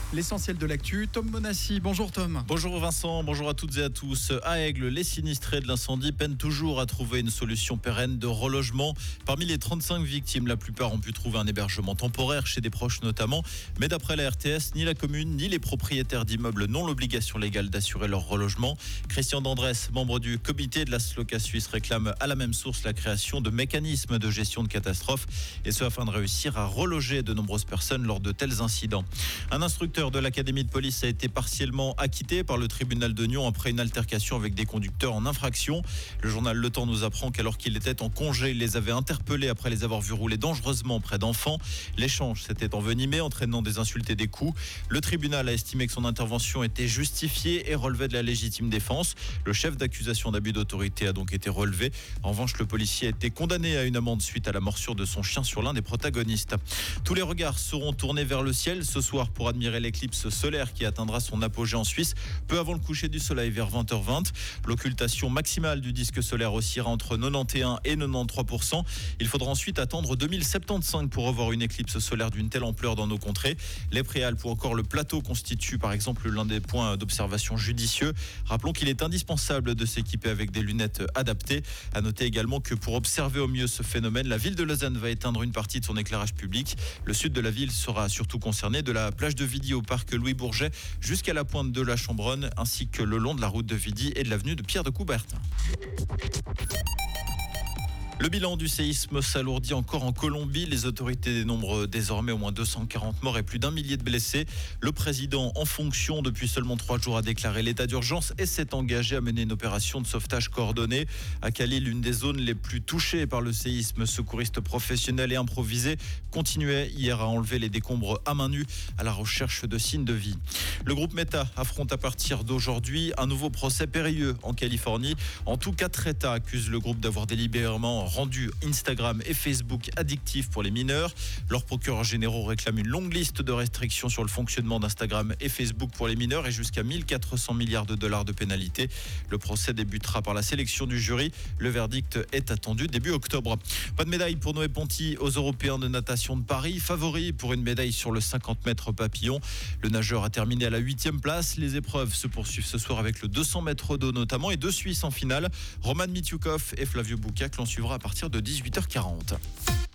L'essentiel de l'actu, Tom Monassi. Bonjour Tom. Bonjour Vincent, bonjour à toutes et à tous. À Aigle, les sinistrés de l'incendie peinent toujours à trouver une solution pérenne de relogement. Parmi les 35 victimes, la plupart ont pu trouver un hébergement temporaire chez des proches notamment. Mais d'après la RTS, ni la commune ni les propriétaires d'immeubles n'ont l'obligation légale d'assurer leur relogement. Christian Dandrès, membre du comité de la Sloca Suisse, réclame à la même source la création de mécanismes de gestion de catastrophes. Et ce afin de réussir à reloger de nombreuses personnes lors de tels incidents. Un instructeur de l'académie de police a été partiellement acquitté par le tribunal de Nyon après une altercation avec des conducteurs en infraction. Le journal Le Temps nous apprend qu'alors qu'il était en congé, il les avait interpellés après les avoir vus rouler dangereusement près d'enfants. L'échange s'était envenimé, entraînant des insultes et des coups. Le tribunal a estimé que son intervention était justifiée et relevait de la légitime défense. Le chef d'accusation d'abus d'autorité a donc été relevé. En revanche, le policier a été condamné à une amende suite à la morsure de son chien sur l'un des protagonistes. Tous les regards seront tournés vers le ciel ce soir pour admirer l'éclipse solaire qui atteindra son apogée en Suisse peu avant le coucher du soleil vers 20h20. L'occultation maximale du disque solaire oscillera entre 91 et 93%. Il faudra ensuite attendre 2075 pour revoir une éclipse solaire d'une telle ampleur dans nos contrées. Les Préalpes ou encore le plateau constituent par exemple l'un des points d'observation judicieux. Rappelons qu'il est indispensable de s'équiper avec des lunettes adaptées. À noter également que pour observer au mieux ce phénomène, la ville de Lausanne va éteindre une partie de son éclairage public. Le sud de la ville sera surtout concerné de la plage de Vidy au parc Louis Bourget jusqu'à la pointe de la Chambronne ainsi que le long de la route de Vidy et de l'avenue de Pierre de Coubertin. Le bilan du séisme s'alourdit encore en Colombie. Les autorités dénombrent désormais au moins 240 morts et plus d'1 millier de blessés. Le président en fonction depuis seulement 3 jours a déclaré l'état d'urgence et s'est engagé à mener une opération de sauvetage coordonnée. À Cali, l'une des zones les plus touchées par le séisme, secouristes professionnels et improvisés continuaient hier à enlever les décombres à main nue à la recherche de signes de vie. Le groupe Meta affronte à partir d'aujourd'hui un nouveau procès périlleux en Californie. En tout, 4 États accusent le groupe d'avoir délibérément rendu Instagram et Facebook addictifs pour les mineurs. Leurs procureurs généraux réclament une longue liste de restrictions sur le fonctionnement d'Instagram et Facebook pour les mineurs et jusqu'à 1400 milliards de dollars de pénalités. Le procès débutera par la sélection du jury. Le verdict est attendu début octobre. Pas de médaille pour Noé Ponty aux Européens de natation de Paris. Favori pour une médaille sur le 50 mètres papillon. Le nageur a terminé à la 8e place. Les épreuves se poursuivent ce soir avec le 200 mètres d'eau notamment et 2 Suisses en finale. Roman Mitiukov et Flavio Boucac l'en suivra à partir de 18h40.